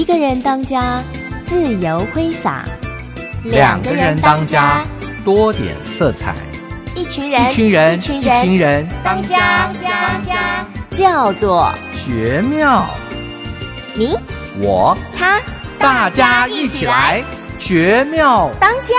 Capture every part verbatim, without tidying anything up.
一个人当家，自由挥洒； 两个人当家，多点色彩； 一群人， 一群人， 一群人， 一群人当家，当家，叫做绝妙。 你， 我， 他， 大家一起来，绝妙当家。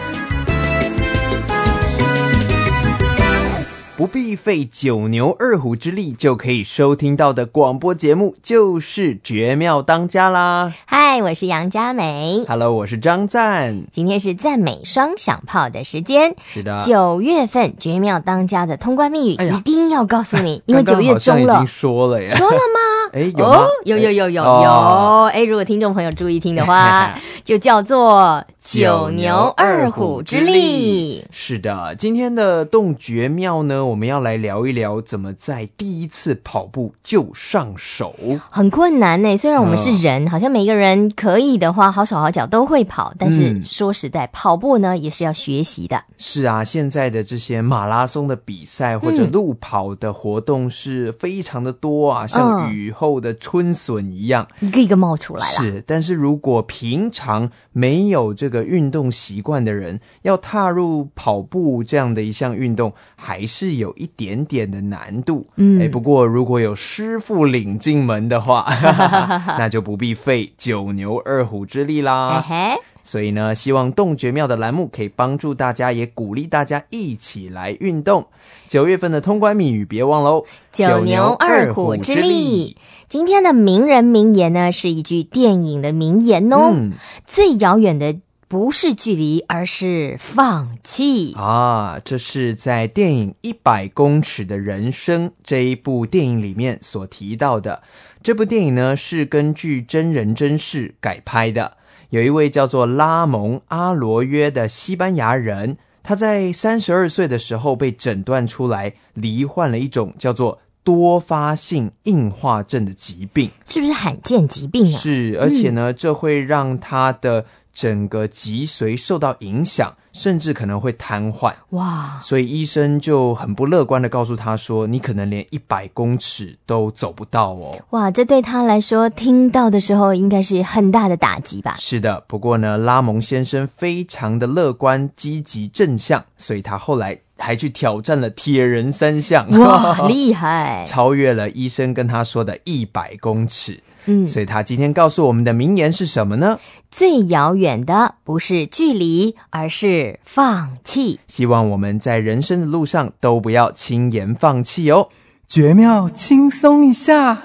不必费九牛二虎之力就可以收听到的广播节目，就是绝妙当家啦。 嗨，我是杨佳美。 Hello， 我是张赞。 今天是赞美双响炮的时间。 是的， 九月份绝妙当家的通关密语、哎、一定要告诉你，因为九月中了。刚刚好像已经说了耶。 说了吗？ 哎，有吗？ 哦、有有有有、 哎、 有。哎，如果听众朋友注意听的话，就叫做九牛二虎之力。 是的，今天的动绝妙呢，我们要来聊一聊怎么在第一次跑步就上手。 很困难呢，虽然我们是人、嗯、好像每个人可以的话好手好脚都会跑，但是说实在、嗯、跑步呢也是要学习的。 是啊，现在的这些马拉松的比赛或者路跑的活动是非常的多啊、嗯、像雨后的春笋一样、 嗯、一个一个冒出来了。 是，但是如果平常没有这个运动习惯的人要踏入跑步这样的一项运动还是有一点点的难度。嗯，哎，不过如果有师傅领进门的话那就不必费九牛二虎之力啦。 嘿嘿， 所以呢，希望动绝妙的栏目可以帮助大家，也鼓励大家一起来运动。九月份的通关密语别忘喽， 九牛二虎之力。今天的名人名言呢，是一句电影的名言哦。嗯、最遥远的不是距离，而是放弃啊！这是在电影《一百公尺的人生》这一部电影里面所提到的。这部电影呢，是根据真人真事改拍的。有一位叫做拉蒙·阿罗约的西班牙人，他在三十二岁的时候被诊断出来罹患了一种叫做多发性硬化症的疾病。 是不是罕见疾病啊？ 是，而且呢、嗯、这会让他的整个脊髓受到影响，甚至可能会瘫痪。哇！所以医生就很不乐观的告诉他说，你可能连一百公尺都走不到哦。 哇，这对他来说听到的时候应该是很大的打击吧。 是的，不过呢，拉蒙先生非常的乐观积极正向，所以他后来还去挑战了铁人三项。 哇，厉害！ 超越了医生跟他说的一百公尺。 嗯， 所以他今天告诉我们的名言是什么呢？ 最遥远的不是距离，而是放弃。 希望我们在人生的路上都不要轻言放弃哦。 绝妙轻松一下。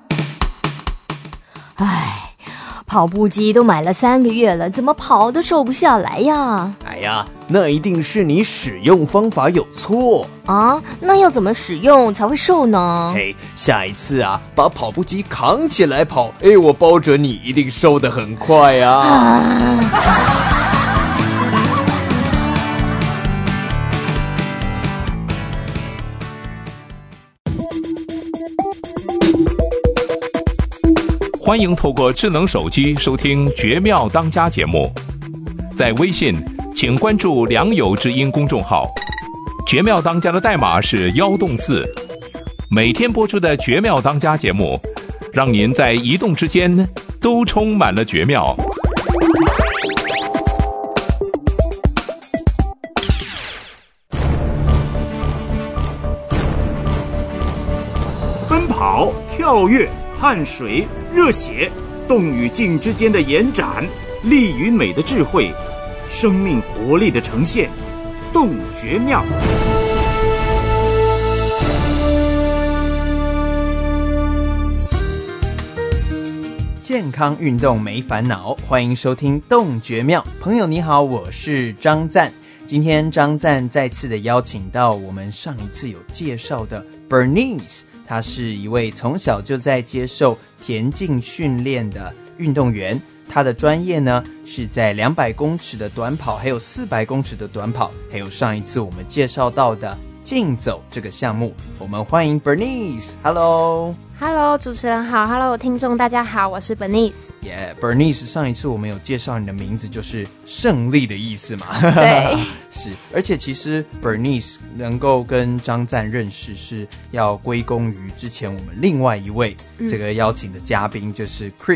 唉，跑步机都买了三个月了，怎么跑都瘦不下来呀？ 哎呀，那一定是你使用方法有错啊！那要怎么使用才会瘦呢？ 嘿，下一次啊，把跑步机扛起来跑，哎，我包准你一定瘦得很快啊！啊欢迎透过智能手机收听绝妙当家节目，在微信请关注良友之音公众号，绝妙当家的代码是幺洞四。每天播出的绝妙当家节目，让您在移动之间都充满了绝妙。 奔跑、跳跃、汗水、热血，动与静之间的延展，力与美的智慧，生命活力的呈现，动绝妙。 健康运动没烦恼，欢迎收听动绝妙。朋友你好，我是张赞。今天张赞再次的邀请到我们上一次有介绍的 Bernice， 她是一位从小就在接受田径训练的运动员。她的专业呢是在两百公尺的短跑，还有四百公尺的短跑，还有上一次我们介绍到的竞走这个项目。我们欢迎 Bernice。Hello。Hello， 主持人好 ，Hello， 听众大家好，我是 Bernice。Yeah， Bernice， 上一次我们有介绍你的名字，就是胜利的意思嘛。 对， 是，而且其实 Bernice 能够跟张赞认识，是要归功于之前我们另外一位这个邀请的嘉宾，就是 Chris。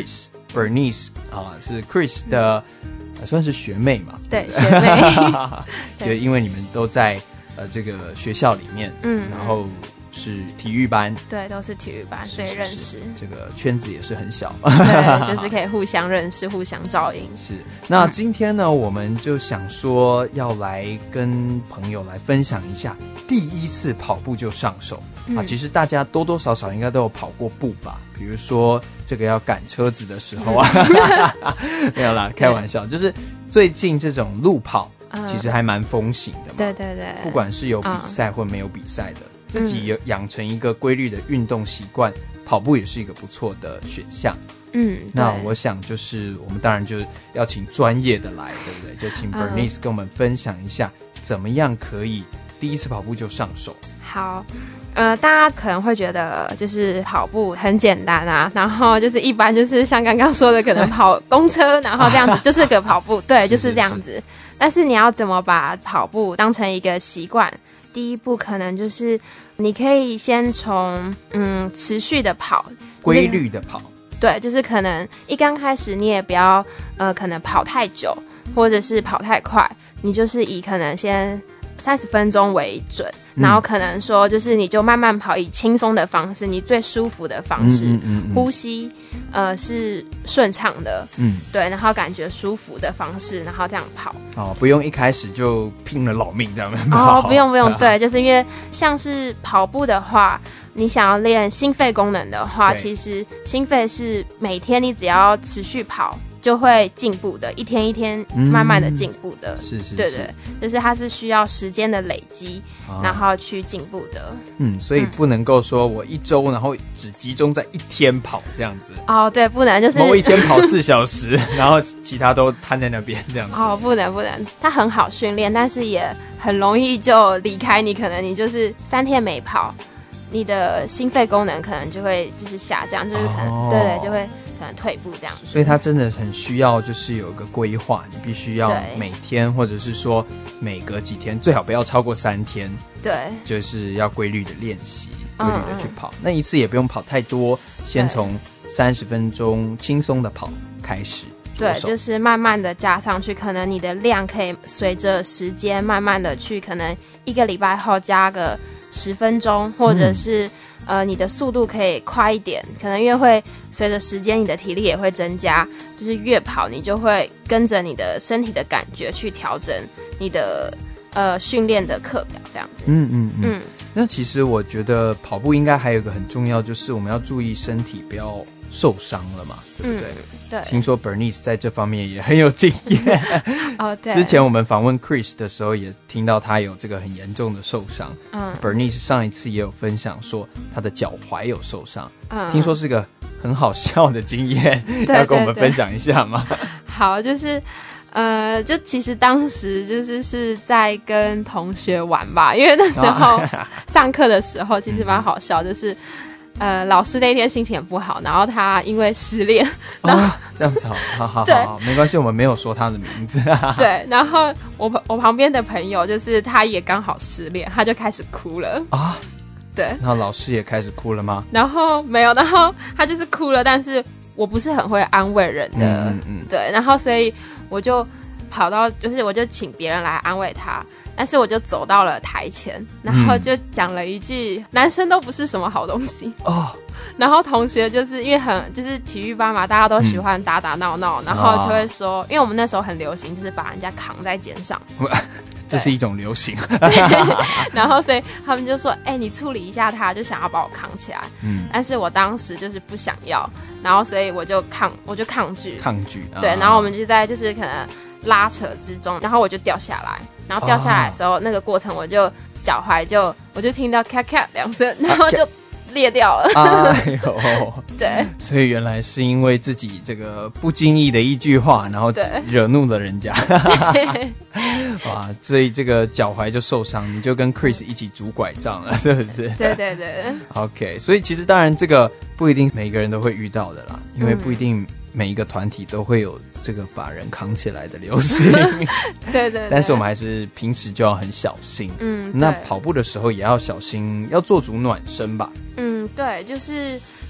Bernice 啊，是 Chris 的、呃、算是学妹嘛？ 对，学妹。 就因为你们都在呃这个学校里面，嗯，然后是体育班， 对，都是体育班，所以认识。 这个圈子也是很小， 对，就是可以互相认识、互相照应。 是。那今天呢，我们就想说要来跟朋友来分享一下第一次跑步就上手、嗯、啊。其实大家多多少少应该都有跑过步吧，比如说这个要赶车子的时候啊，没有啦，开玩笑，就是最近这种路跑。其实还蛮风行的嘛， 对对对， 不管是有比赛或没有比赛的、嗯、自己养成一个规律的运动习惯、嗯、跑步也是一个不错的选项。嗯，那我想就是我们当然就要请专业的来，对不对？就请 Bernice 跟我们分享一下怎么样可以第一次跑步就上手。 好，呃，大家可能会觉得就是跑步很简单啊，然后就是一般就是像刚刚说的，可能跑公车，然后这样子就是个跑步，对，就是这样子。是是是，但是你要怎么把跑步当成一个习惯？第一步可能就是你可以先从嗯持续的跑， 规律的跑。 对，就是可能一刚开始你也不要呃可能跑太久，或者是跑太快，你就是以可能先三十分钟为准，然后可能说就是你就慢慢跑，以轻松的方式，你最舒服的方式，嗯嗯嗯嗯，呼吸呃是顺畅的，嗯，对，然后感觉舒服的方式，然后这样跑。 哦，不用一开始就拼了老命这样跑。 哦，不用不用，对，就是因为像是跑步的话，你想要练心肺功能的话，其实心肺是每天你只要持续跑就会进步的，一天一天慢慢的进步的、嗯、是是是，对对，就是它是需要时间的累积、啊、然后去进步的。嗯， 所以不能够说我一周然后只集中在一天跑这样子。 哦，对，不能，就是某一天跑四小时然后其他都瘫在那边这样子。 哦，不能不能，它很好训练，但是也很容易就离开你，可能你就是三天没跑，你的心肺功能可能就会就是下降，就是可能、哦、对对，就会可能退步这样子。 所以它真的很需要就是有一个规划，你必须要每天或者是说每隔几天，最好不要超过三天， 对， 就是要规律的练习，规律的去跑、嗯、那一次也不用跑太多，先从三十分钟轻松的跑开始， 对，就是慢慢的加上去，可能你的量可以随着时间慢慢的去，可能一个礼拜后加个十分钟，或者是、嗯呃，你的速度可以快一点，可能因为会随着时间，你的体力也会增加，就是越跑你就会跟着你的身体的感觉去调整你的呃训练的课表，这样子。 嗯嗯嗯。嗯，那其实我觉得跑步应该还有一个很重要，就是我们要注意身体不要受伤了嘛，对不对？嗯，对。听说 Bernice 在这方面也很有经验。哦，对。之前我们访问 Chris 的时候，也听到他有这个很严重的受伤。嗯。Bernice 上一次也有分享说他的脚踝有受伤，嗯，听说是个很好笑的经验，要跟我们分享一下吗？ 好，就是。呃，就其实当时就是是在跟同学玩吧，因为那时候上课的时候其实蛮好笑，就是呃老师那天心情很不好，然后他因为失恋，然后、哦、 这样子好，好好好好，没关系，我们没有说他的名字。 对，然后我我旁边的朋友就是他也刚好失恋，他就开始哭了啊。对， 然后老师也开始哭了吗？ 然后没有，然后他就是哭了，但是我不是很会安慰人的，嗯嗯，对，然后所以。我就跑到，就是我就请别人来安慰他，但是我就走到了台前，然后就讲了一句、嗯、男生都不是什么好东西哦。然后同学就是因为很就是体育班嘛，大家都喜欢打打闹闹、嗯、然后就会说、哦、因为我们那时候很流行就是把人家扛在肩上， 这是一种流行。 然后所以他们就说哎、欸，你处理一下他，就想要把我扛起来，嗯，但是我当时就是不想要，然后所以我就抗我就抗拒抗拒对、啊、然后我们就在就是可能拉扯之中，然后我就掉下来，然后掉下来的时候、哦、那个过程我就脚踝就我就听到咔咔两声，然后就裂掉了。哎呦，对， 所以原来是因为自己这个不经意的一句话，然后惹怒了人家。哇，所以这个脚踝就受伤，你就跟 Chris 一起拄拐杖了，是不是？ 对对对。 OK， 所以其实当然这个不一定每个人都会遇到的啦，因为不一定每一个团体都会有这个把人扛起来的流行。 对, 对对。 但是我们还是平时就要很小心。嗯，那跑步的时候也要小心，要做足暖身吧。 嗯，对，就是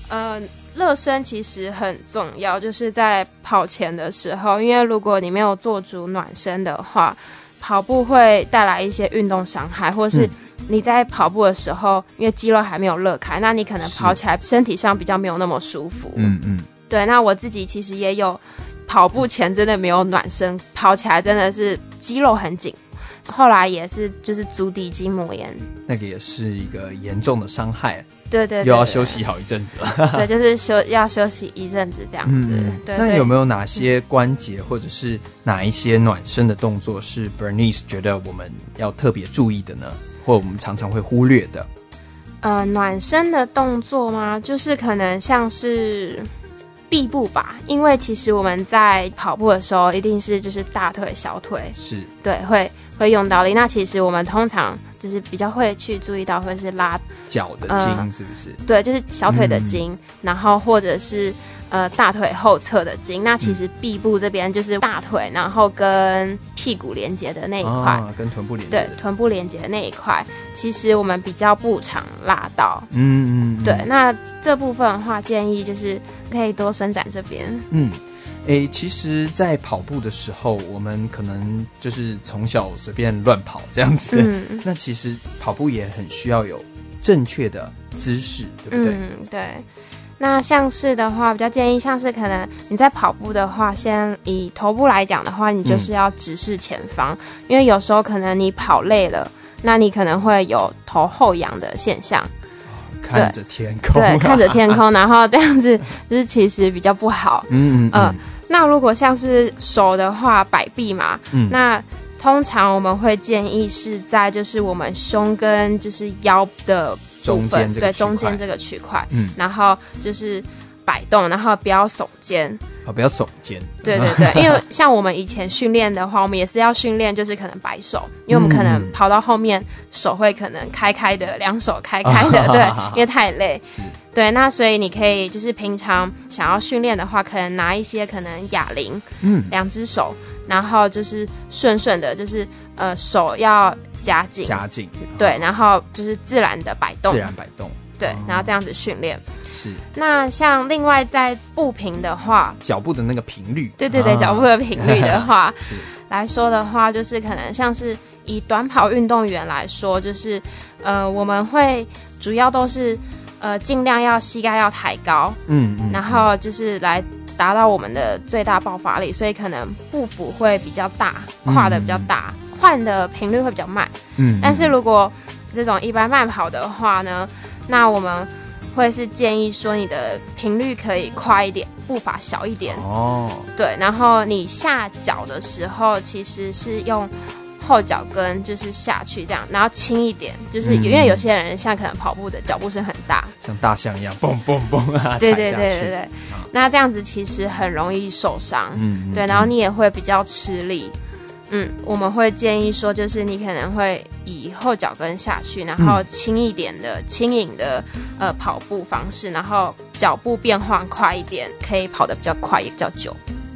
呃，热身其实很重要，就是在跑前的时候，因为如果你没有做足暖身的话，跑步会带来一些运动伤害，或是你在跑步的时候，因为肌肉还没有热开，那你可能跑起来身体上比较没有那么舒服。嗯嗯，对。那我自己其实也有跑步前真的没有暖身，跑起来真的是肌肉很紧。后来也是就是足底筋膜炎， 那个也是一个严重的伤害。 对 对, 对, 对, 对， 又要休息好一阵子了。 对，就是休要休息一阵子这样子。嗯、对， 那有没有哪些关节或者是哪一些暖身的动作是 Bernice 觉得我们要特别注意的呢？或我们常常会忽略的？ 呃，暖身的动作吗？就是可能像是臂部吧，因为其实我们在跑步的时候，一定是就是大腿、小腿， 是对会会用到力。那其实我们通常就是比较会去注意到，会是拉脚的筋、呃，是不是？ 对，就是小腿的筋，嗯、然后或者是呃大腿后侧的筋。那其实臂部这边就是大腿，然后跟屁股连接的那一块、啊， 跟臀部连接， 对，臀部连接的那一块，其实我们比较不常拉到。 嗯嗯，嗯对。那这部分的话，建议就是可以多伸展这边。 嗯。诶，其实在跑步的时候，我们可能就是从小随便乱跑这样子、嗯、那其实跑步也很需要有正确的姿势，对不对？ 嗯，对。那像是的话，比较建议像是可能你在跑步的话，先以头部来讲的话，你就是要直视前方、嗯、因为有时候可能你跑累了，那你可能会有头后仰的现象， 看着天空、啊、 对，看着天空，然后这样子就是其实比较不好。嗯嗯嗯、呃。那如果像是手的话，摆臂嘛，嗯，那通常我们会建议是在就是我们胸跟就是腰的部分，对，中间这个区块，嗯，然后就是摆动，然后不要耸肩。 哦，不要耸肩。 对对对，因为像我们以前训练的话，我们也是要训练，就是可能摆手，因为我们可能跑到后面手会可能开开的，两手开开的，对，因为太累。是。对，那所以你可以就是平常想要训练的话，可能拿一些可能哑铃，嗯，两只手，然后就是顺顺的，就是呃手要夹紧， 夹紧， 对，然后就是自然的摆动， 自然摆动， 对，哦、然后这样子训练。 是。 那像另外在步频的话， 脚步的那个频率， 对对对，啊、脚步的频率的话来说的话，就是可能像是以短跑运动员来说，就是呃我们会主要都是呃尽量要膝盖要抬高，嗯嗯，然后就是来达到我们的最大爆发力，所以可能步幅会比较大，跨的比较大，嗯、换的频率会比较慢，嗯，但是如果这种一般慢跑的话呢，那我们会是建议说你的频率可以快一点，步伐小一点哦。对，然后你下脚的时候其实是用后脚跟就是下去这样，然后轻一点，就是因为有些人像可能跑步的脚步声很大， 像大象一样蹦蹦蹦啊， 对对对对对，那这样子其实很容易受伤，嗯，对，然后你也会比较吃力。嗯，我们会建议说，就是你可能会以后脚跟下去，然后轻一点的、轻盈的呃跑步方式，然后脚步变换快一点，可以跑得比较快，也比较久。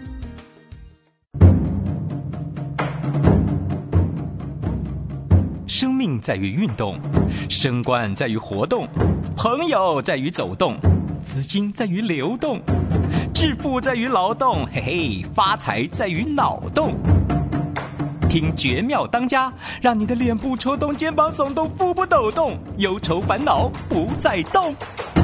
生命在于运动，升官在于活动，朋友在于走动，资金在于流动，致富在于劳动，嘿嘿，发财在于脑洞。听绝妙当家，让你的脸部抽动，肩膀耸动，腹部抖动，忧愁烦恼不再动。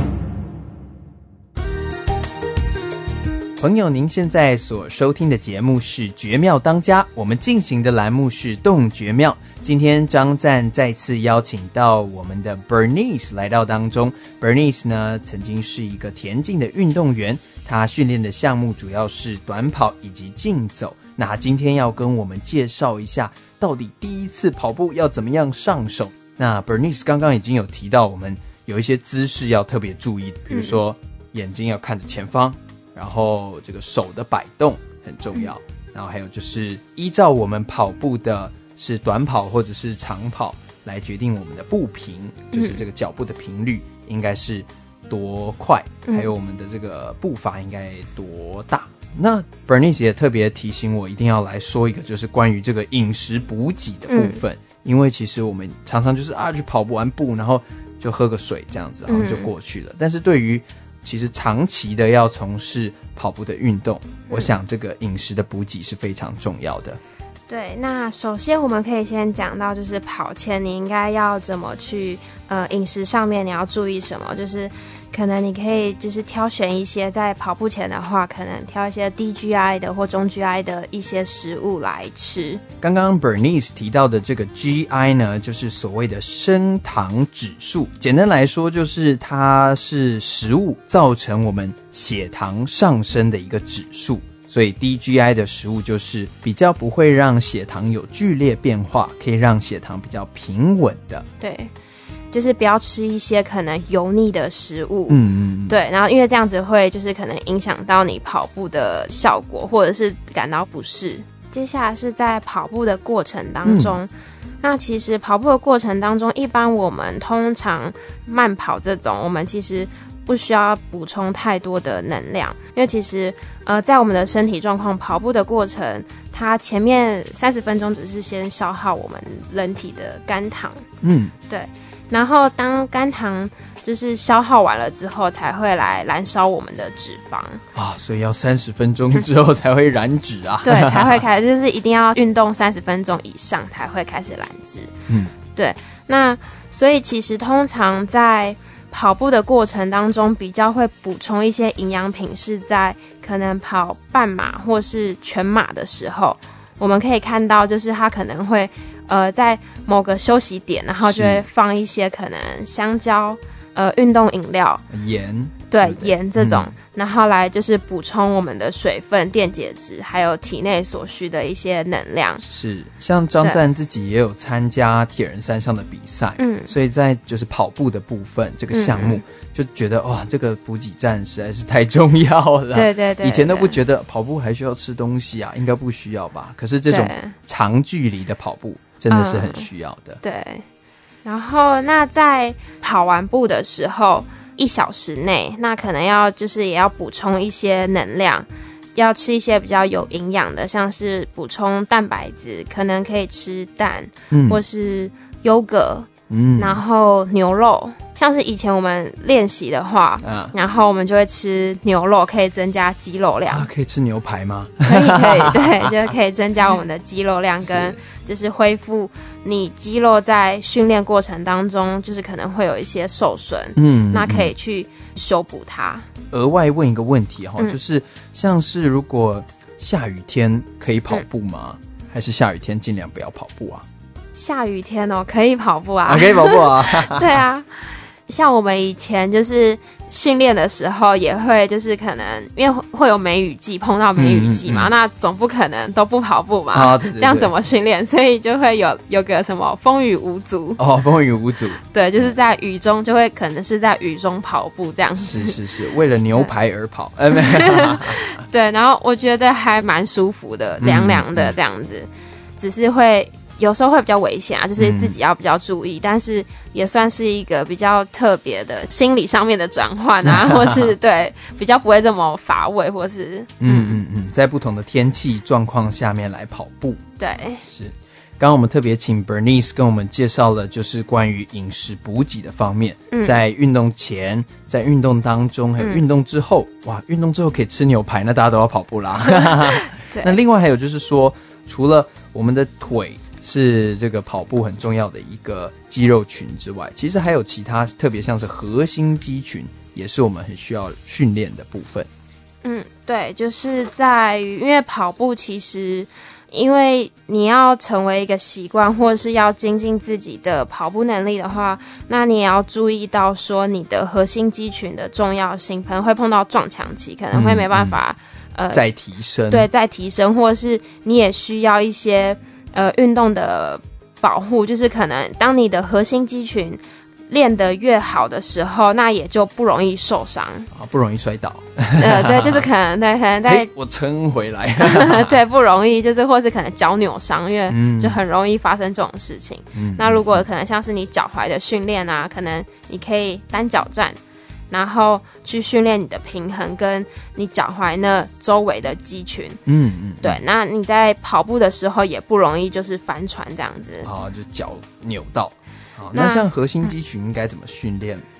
朋友，您现在所收听的节目是绝妙当家，我们进行的栏目是动绝妙。今天张赞再次邀请到我们的 Bernice 来到当中。 Bernice 呢，曾经是一个田径的运动员，她训练的项目主要是短跑以及竞走。那今天要跟我们介绍一下，到底第一次跑步要怎么样上手。那 Bernice 刚刚已经有提到，我们有一些姿势要特别注意，比如说眼睛要看着前方，然后这个手的摆动很重要，然后还有就是依照我们跑步的是短跑或者是长跑来决定我们的步频，就是这个脚步的频率应该是多快，还有我们的这个步伐应该多大。那 Bernice 也特别提醒我一定要来说一个，就是关于这个饮食补给的部分、嗯、因为其实我们常常就是啊去跑步完步然后就喝个水这样子然后就过去了、嗯、但是对于其实长期的要从事跑步的运动，我想这个饮食的补给是非常重要的。 对，那首先我们可以先讲到，就是跑前你应该要怎么去，呃，饮食上面你要注意什么，就是可能你可以就是挑选一些在跑步前的话，可能挑一些低 G I 的或中 G I 的一些食物来吃。 刚刚 Bernice 提到的这个 G I 呢，就是所谓的升糖指数，简单来说就是它是食物造成我们血糖上升的一个指数。所以低 G I 的食物就是比较不会让血糖有剧烈变化，可以让血糖比较平稳的。 对，就是不要吃一些可能油腻的食物。 嗯嗯， 对，然后因为这样子会就是可能影响到你跑步的效果，或者是感到不适。接下来是在跑步的过程当中。嗯，那其实跑步的过程当中，一般我们通常慢跑这种，我们其实不需要补充太多的能量，因为其实呃，在我们的身体状况跑步的过程，它前面三十分钟只是先消耗我们人体的肝糖， 嗯， 对，然后当肝糖就是消耗完了之后，才会来燃烧我们的脂肪啊，所以要三十分钟之后才会燃脂啊， 对，才会开始，就是一定要运动三十分钟以上才会开始燃脂， 嗯， 对，那所以其实通常在跑步的过程当中，比较会补充一些营养品，是在可能跑半马或是全马的时候，我们可以看到，就是它可能会呃在某个休息点，然后就会放一些可能香蕉、呃运动饮料、 盐， 对， 对对盐这种、 嗯， 然后来就是补充我们的水分、电解质，还有体内所需的一些能量。 是，像张赞自己也有参加铁人三项的比赛， 嗯， 所以在就是跑步的部分这个项目， 嗯、 就觉得哇，这个补给站实在是太重要了。 对对 对, 对， 以前都不觉得跑步还需要吃东西啊，应该不需要吧？可是这种长距离的跑步真的是很需要的。 嗯、对，然后那在跑完步的时候，一小时内，那可能要就是也要补充一些能量，要吃一些比较有营养的，像是补充蛋白质，可能可以吃蛋，嗯、或是优格，嗯，然后牛肉，像是以前我们练习的话，嗯，然后我们就会吃牛肉，可以增加肌肉量。 啊，可以吃牛排吗？ 可以可以，对，就可以增加我们的肌肉量，跟就是恢复你肌肉在训练过程当中，就是可能会有一些受损，嗯，那可以去修补它。 额外问一个问题哈、嗯，就是像是如果下雨天可以跑步吗？嗯、还是下雨天尽量不要跑步啊？ 下雨天哦，可以跑步啊， 啊可以跑步啊， 对啊，像我们以前就是训练的时候，也会就是可能因为会有梅雨季，碰到梅雨季嘛，嗯嗯嗯，那总不可能都不跑步嘛，啊、对对对，这样怎么训练？所以就会有有个什么风雨无阻哦，风雨无阻， 对，就是在雨中就会可能是在雨中跑步这样子， 是是是，为了牛排而跑，呃， 对，然后我觉得还蛮舒服的，凉凉的这样子，嗯嗯，只是会。有时候会比较危险啊，就是自己要比较注意，嗯、但是也算是一个比较特别的心理上面的转换啊，或是对比较不会这么乏味，或是嗯嗯嗯，在不同的天气状况下面来跑步， 对， 是。刚刚我们特别请 Bernice 跟我们介绍了，就是关于饮食补给的方面，嗯、在运动前、在运动当中，还有运动之后，嗯、哇，运动之后可以吃牛排，那大家都要跑步啦。对。那另外还有就是说，除了我们的腿是这个跑步很重要的一个肌肉群之外，其实还有其他，特别像是核心肌群，也是我们很需要训练的部分。 嗯，对，就是在于因为跑步其实因为你要成为一个习惯，或者是要精进自己的跑步能力的话，那你也要注意到说你的核心肌群的重要性，可能会碰到撞墙期，可能会没办法、 嗯嗯、呃再提升， 对，再提升，或者是你也需要一些呃运动的保护，就是可能当你的核心肌群练得越好的时候，那也就不容易受伤啊，不容易摔倒。 呃，对，就是可能对，可能在、欸、 我撑回来， 对，不容易，就是或是可能脚扭伤，因为就很容易发生这种事情。嗯，那如果可能像是你脚踝的训练啊，可能你可以单脚站，然后去训练你的平衡跟你脚踝那周围的肌群。嗯嗯，对，那你在跑步的时候也不容易就是翻船这样子。 啊，就脚扭到。好，那像核心肌群应该怎么训练？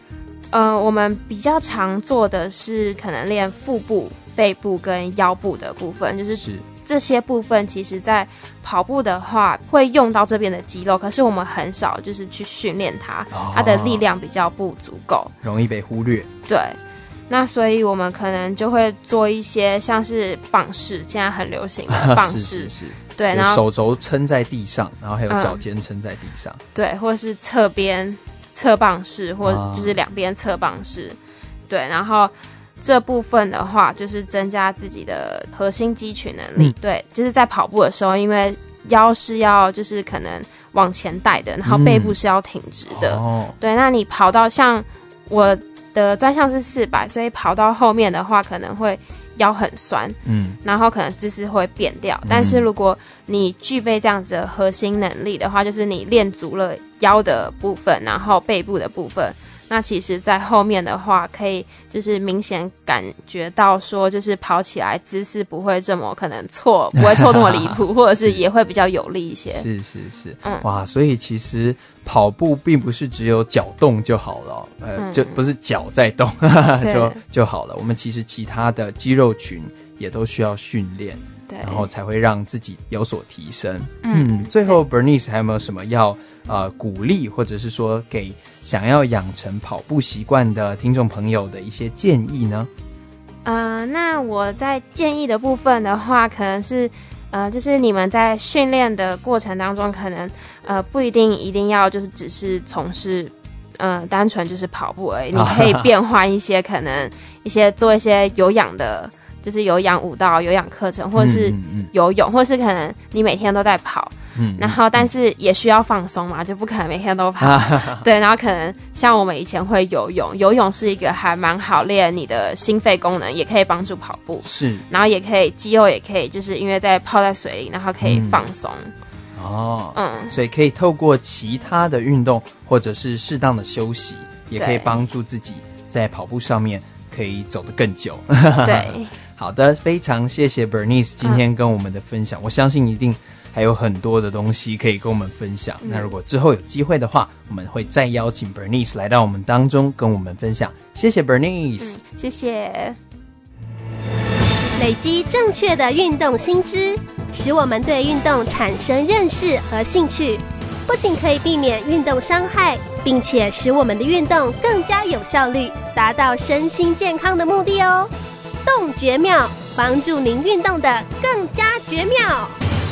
呃，我们比较常做的是可能练腹部、背部跟腰部的部分，就是这些部分其实在跑步的话会用到这边的肌肉，可是我们很少就是去训练它，哦，它的力量比较不足够， 容易被忽略。 对，那所以我们可能就会做一些像是棒式，现在很流行的棒式， 是是是， 对，然后手肘撑在地上，然后还有脚尖撑在地上，嗯， 对，或者是侧边侧棒式，或者就是两边侧棒式，啊，对，然后这部分的话就是增加自己的核心肌群能力，嗯，对，就是在跑步的时候，因为腰是要就是可能往前带的，然后背部是要挺直的，嗯哦，对，那你跑到像我的专项是四百，所以跑到后面的话可能会腰很酸，嗯，然后可能姿势会变掉，嗯，但是如果你具备这样子的核心能力的话，就是你练足了腰的部分，然后背部的部分，那其实在后面的话可以就是明显感觉到说就是跑起来姿势不会这么可能错，不会错这么离谱或者是也会比较有力一些。 是是是，嗯，哇，所以其实跑步并不是只有脚动就好了，呃，嗯，就不是脚在动就就好了，我们其实其他的肌肉群也都需要训练，对，然后才会让自己有所提升。嗯，嗯最后 Bernice 还有没有什么要呃鼓励或者是说给想要养成跑步习惯的听众朋友的一些建议呢？ 呃，那我在建议的部分的话，可能是呃，就是你们在训练的过程当中，可能呃不一定一定要就是只是从事呃单纯就是跑步而已，你可以变换一些可能一些做一些有氧的。就是有氧舞蹈、有氧课程，或者是游泳，嗯嗯嗯或是可能你每天都在跑，嗯，然后但是也需要放松嘛，就不可能每天都跑，对，然后可能像我们以前会游泳，游泳是一个还蛮好练你的心肺功能，也可以帮助跑步，是，然后也可以肌肉也可以，就是因为在泡在水里，然后可以放松。嗯哦，嗯，所以可以透过其他的运动或者是适当的休息，也可以帮助自己在跑步上面可以走得更久。 对。 好的，非常谢谢 Bernice 今天跟我们的分享，嗯，我相信一定还有很多的东西可以跟我们分享，嗯，那如果之后有机会的话，我们会再邀请 Bernice 来到我们当中跟我们分享。谢谢 Bernice， 嗯，谢谢。 累积正确的运动新知，使我们对运动产生认识和兴趣，不仅可以避免运动伤害，并且使我们的运动更加有效率，达到身心健康的目的哦。动绝妙，帮助您运动的更加绝妙。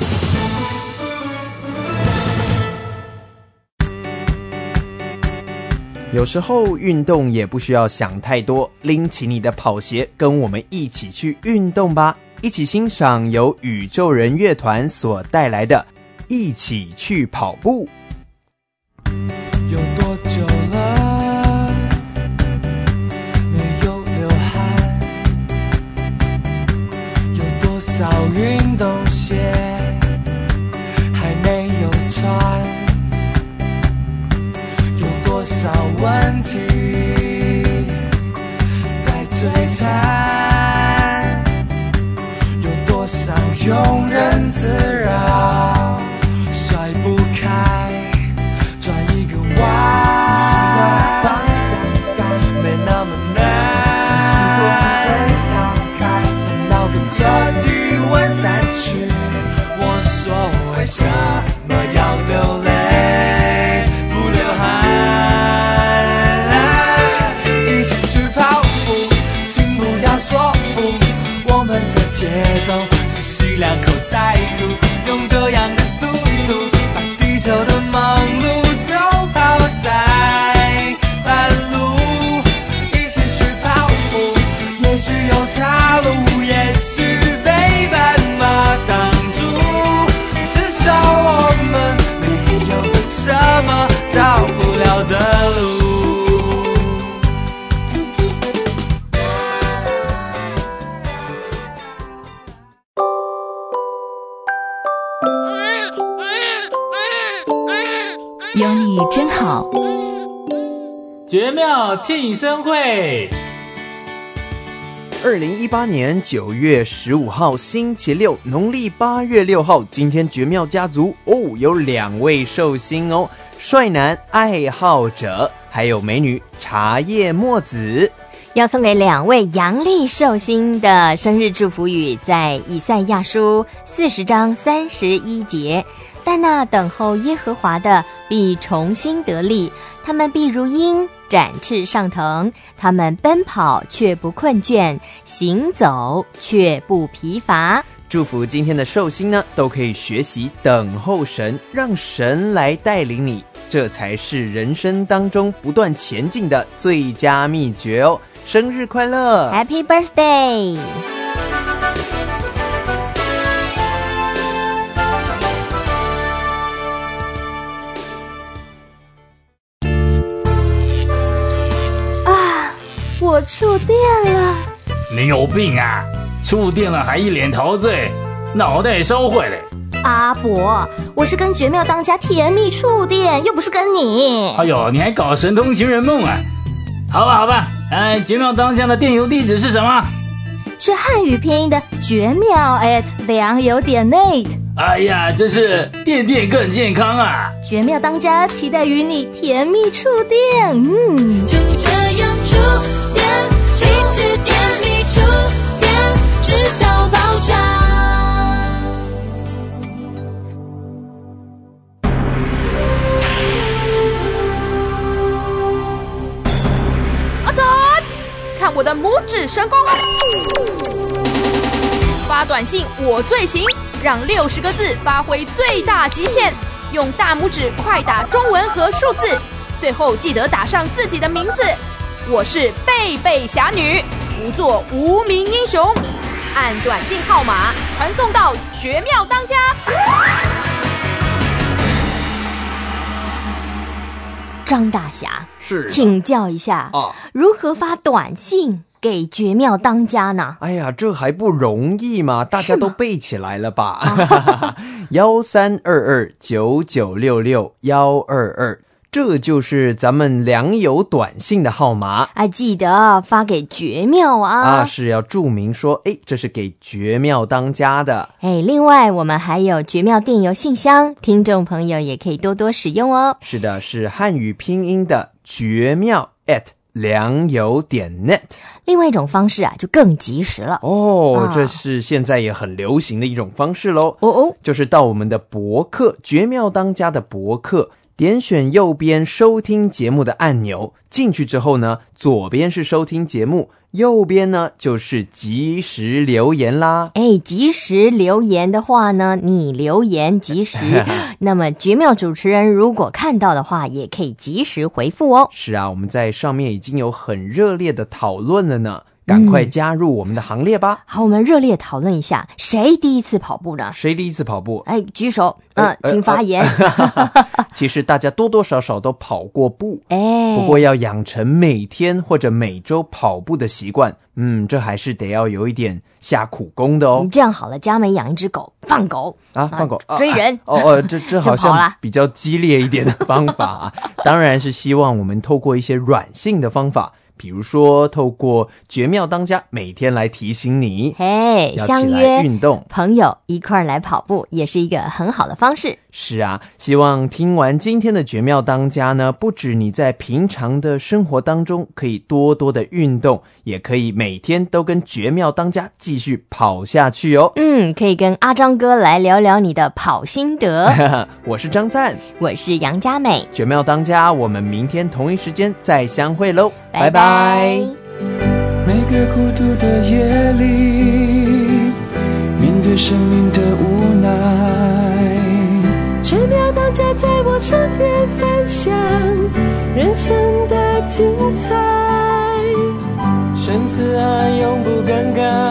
有时候运动也不需要想太多，拎起你的跑鞋，跟我们一起去运动吧！一起欣赏由宇宙人乐团所带来的《一起去跑步》。 有多久了没有流汗？有多少运动鞋还没有穿？有多少问题在追缠？有多少庸人自扰甩不开？转一个弯，需要方向感，没那么难。试过不会绕开，烦恼跟着体温散去。我说为什么要流泪不流汗？一起去跑步，请不要说不。我们的节奏是吸两口再吐，用这样的速度把地球的忙碌都跑在半路。一起去跑步，也许有岔路，也许被斑马挡住，至少我们没有什么到不了的路。 有你真好。 绝妙庆生会， 二零一八年九月十五号星期六，农历八月六号，今天绝妙家族哦有两位寿星哦，帅男爱好者，还还有美女茶叶墨子。 要送给两位阳历寿星的生日祝福语，在以赛亚书四十章三十一节，但那等候耶和华的必重新得力，他们必如鹰展翅上腾，他们奔跑却不困倦，行走却不疲乏。 祝福今天的寿星呢，都可以学习等候神，让神来带领你，这才是人生当中不断前进的最佳秘诀哦。生日快乐 Happy Birthday。 啊，我触电了。 你有病啊，触电了还一脸陶醉，脑袋烧坏了。 阿伯，我是跟绝妙当家甜蜜触电，又不是跟你。 哎呦，你还搞神通情人梦啊？好吧好吧，哎，绝妙当家的电邮地址是什么？ 是汉语拼音的绝妙 at 良友点 net。 哎呀，真是电电更健康啊！ 绝妙当家期待与你甜蜜触电，嗯， 就这样触电，一直电力触电，直到爆炸。 看我的拇指神功！发短信我最行，让六十个字发挥最大极限。用大拇指快打中文和数字，最后记得打上自己的名字。我是贝贝侠女，不做无名英雄。按短信号码传送到绝妙当家。 张大侠， 是请教一下啊，如何发短信给绝妙当家呢？ 哎呀，这还不容易嘛，大家都背起来了吧？幺三二二九九六六幺二二，这就是咱们良友短信的号码。 哎，记得发给绝妙啊！ 啊，是要注明说，哎，这是给绝妙当家的。 哎，另外我们还有绝妙电邮信箱，听众朋友也可以多多使用哦。 是的，是汉语拼音的绝妙 at 良友点 net。 另外一种方式啊，就更及时了哦、啊，这是现在也很流行的一种方式咯。 哦哦， 就是到我们的博客绝妙当家的博客，点选右边收听节目的按钮，进去之后呢，左边是收听节目，右边呢就是即时留言啦。 哎，即时留言的话呢，你留言即时，那么绝妙主持人如果看到的话，也可以即时回复哦。 是啊，我们在上面已经有很热烈的讨论了呢。赶快加入我们的行列吧、嗯、 好，我们热烈讨论一下，谁第一次跑步呢？ 谁第一次跑步？ 哎，举手，嗯、呃，请发言、 呃呃、其实大家多多少少都跑过步， 哎， 不过要养成每天或者每周跑步的习惯，嗯，这还是得要有一点下苦功的哦。 这样好了，佳美养一只狗，放狗啊，放狗、 啊、追人， 哦哦，这这好像比较激烈一点的方法啊。当然是希望我们透过一些软性的方法，比如说透过绝妙当家每天来提醒你， 嘿， 要起来运动， 朋友一块来跑步也是一个很好的方式。 是啊，希望听完今天的绝妙当家呢，不止你在平常的生活当中可以多多的运动，也可以每天都跟绝妙当家继续跑下去哦。 嗯，可以跟阿张哥来聊聊你的跑心得。 我是张赞， 我是杨佳美， 绝妙当家，我们明天同一时间再相会喽， 拜拜。 每个孤独的夜里，面对生命的无奈，绝妙当家在我身边分享人生的精彩，神慈爱永不更改。